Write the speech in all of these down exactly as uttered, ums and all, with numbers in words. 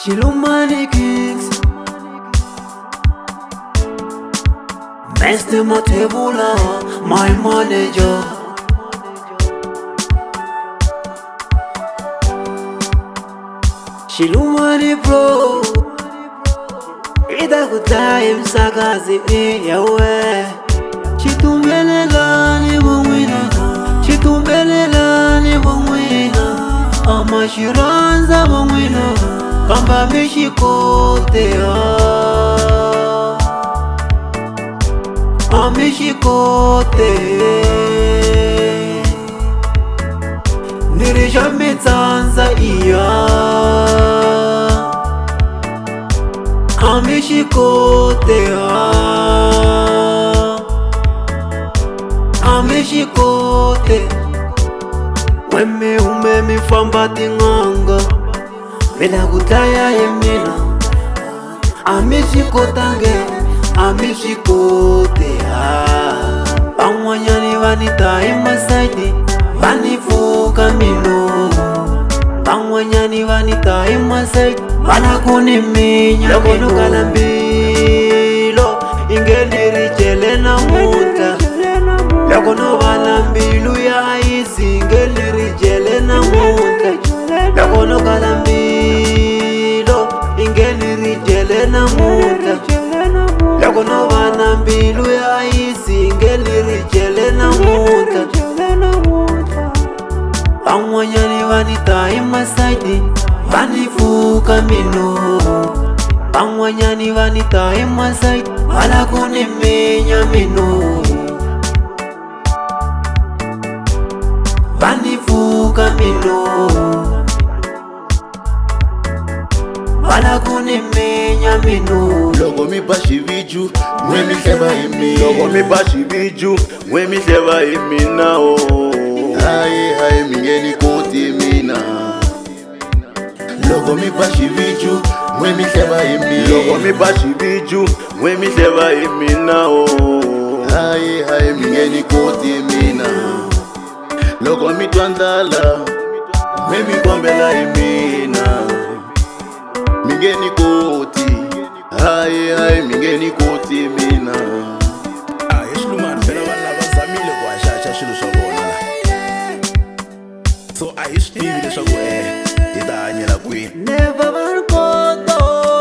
Chilumani Kings Mister Matebula, my manager. Chilumani bro Ida kutayim sakazi ni yawe Chitumbelelani bumwina Chitumbelelani bumwina Amashiranza bumwina Kamba mishikote Amishikote Nirisha mitsanza iya Amishikote Amishikote Weme ume mifamba tinganga Bila kutaya yemina Amishikotange Amishikote Pangwanyani vanita imasaidi Vanifuka mino Pangwanyani vanita imasaidi Vanakuni minya Lokono kalambilo Ingeliri chele na muta Lokono valambilu ya isi Ingeliri chele na muta Lokono kalambilo Ingeliri chele na muta Lokono valambilu ya isi Ingeliri chele na muta Pangwanyani vanita imasaidi Vanifuka mino Pangwanyani vanita imasaidi Vanakuni minya mino Vanifuka mino Vanakuni minya mino Logo mi bashi viju, mwe mi seba imi Logo mi bashi viju, mwe mi seba imi na o Hai hai mingeni koti mina Logo mi bashi viju, mwe mi seba imi Logo mi bashi viju, mwe mi seba imi na o Hai hai mingeni koti mina Logo mi twandala, mwe mi kwambela imina Mingeni koti, hai hai mingeni koti mina Ah, yeshlu man, fena wana bazamile kwa shacha shilu shogona So I used to be the shogo eh, ita anyela queen Never varkoto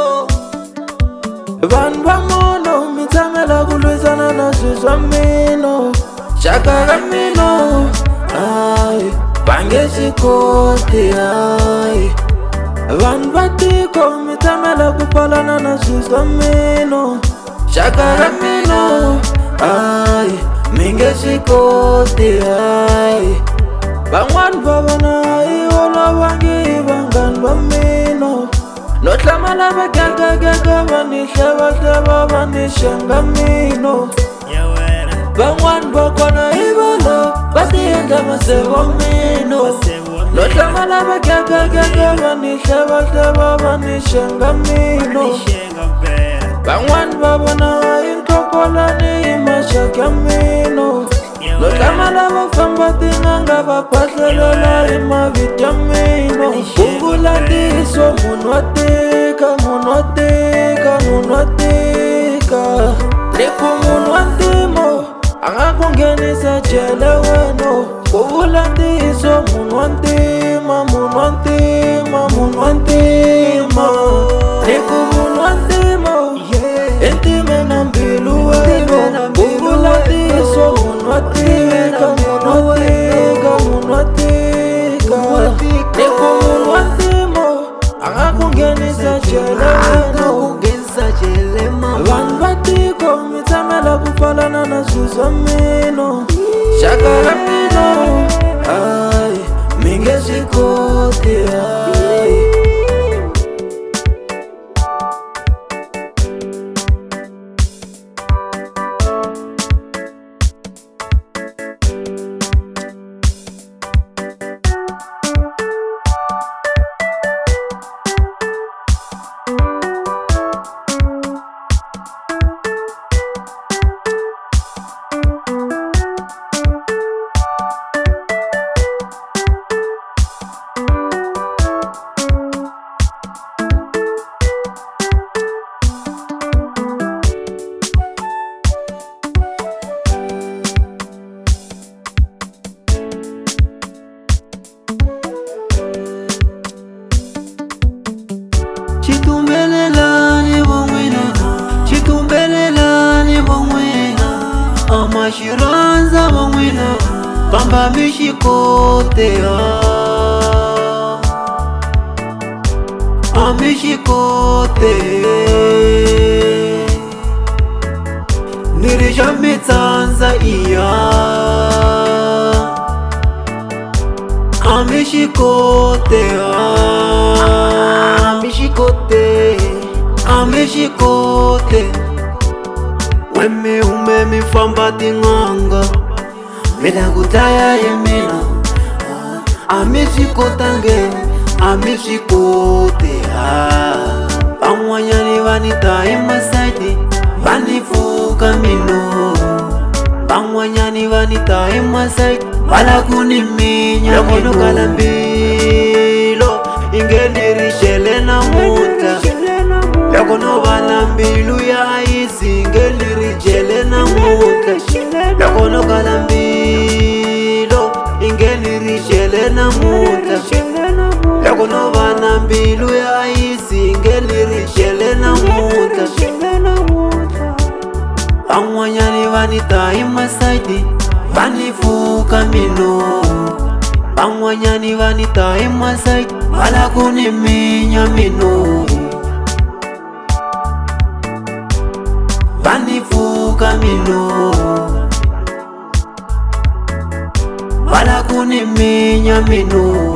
Van vamono, mitamela kulwezana na zizamino Shakaramino, ay, pangeshikote ay Van vatiko, mitamela kupalana na zizamino Shakaramino, ay, mingeshikote ay Bangwan babana, iwola wangi bangan bamino Notlamala bagaga gaga vanisha vatlava vanisha ngamino Bangwan bokona iwola, batienda masevo mino Notlamala bagaga gaga vanisha vatlava vanisha ngamino Bangwan babana, intokola ni masha kamino Notlamala vafamba tinganga vapatlelela ima vitamino Kungula ndiso munwatika, munwatika, munwatika Liku munwantimo, anga kungenisa chele weno Kungula ndiso munwantima, munwantima, munwantima Liku munwantimo, intime na mbilu weno Kungula ndiso munwatika, munwatika, munwatika Liku munwantimo, anga kungenisa chele weno Van vatiko, mitamela kupalana na zuzamino Shakaramino, ay, mingeshikote ay chitumbelelani von'wina, chitumbelelani von'wina, amaxiranza von'wina, kamba mi xi koteha, a mi xi kote, ni ri xa mi tsandza iya, a mi xi koteha, a mi xi kote, a mi xi kote. When mi hume mi famba tin'anga, mi la ku dlaya hi mina, a mi swi kotange, a mi swi koti. Van'wanyani va ni ta hi masayiti, va ni pfuka mino, van'wanyani va ni ta hi masayiti, va la ku ni minya. Loko no kala mbilo i nge ni ri xele namuntlha, loko no va na mbilu ya ayisi i nge ni ri jele namuntlha, loko no kala mbilo i nge ni ri xele namuntlha, loko no va na mbilu ya ayisi i nge ni ri xele namuntlha. Van'wanyani va ni ta hi masayiti, va ni pfuka mino, van'wanyani va ni ta hi masayiti, va la ku ni minya mino, va ni pfuka mino, va la ku ni minya mino.